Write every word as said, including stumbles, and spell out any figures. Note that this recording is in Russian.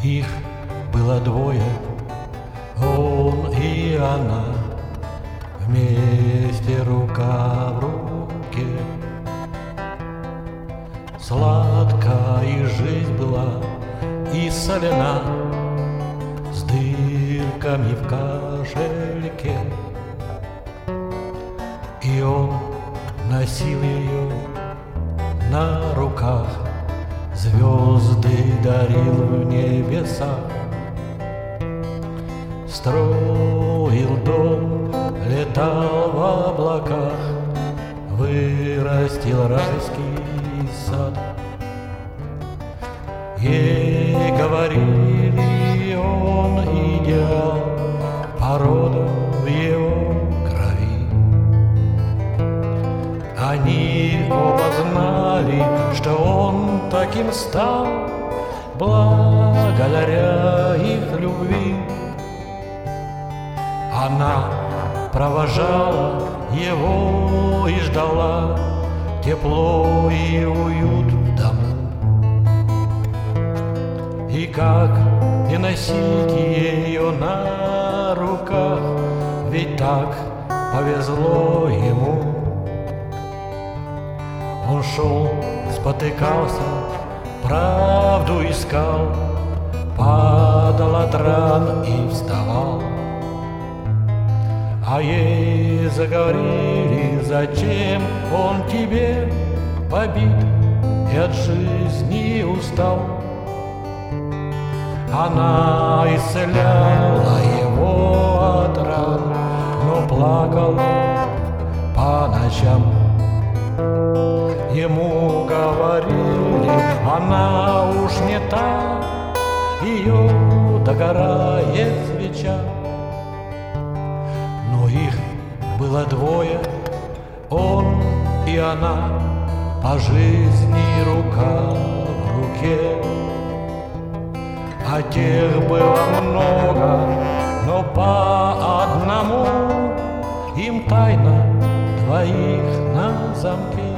Их было двое, он и она, вместе рука в руке. Сладка и жизнь была, и солена, с дырками в кошельке. И он носил ее на руках, звезды дарил в небесах. Строил дом, летал в облаках, вырастил райский сад. Ей говорили, он идеал, порода в его крови. Они оба знали, что он таким стал благодаря их любви. Она провожала его и ждала тепло и уют в дому. И как не носить ее на руках, ведь так повезло ему. Он шел, спотыкался, правду искал, падал от ран и вставал. А ей заговорили, зачем он тебе побит и от жизни устал. Она исцеляла его от ран, но плакала по ночам. Ему говорили, она уж не та, ее догорает свеча. Но их было двое, он и она, по жизни рука в руке. А тех было много, но по одному им тайна двоих на замке.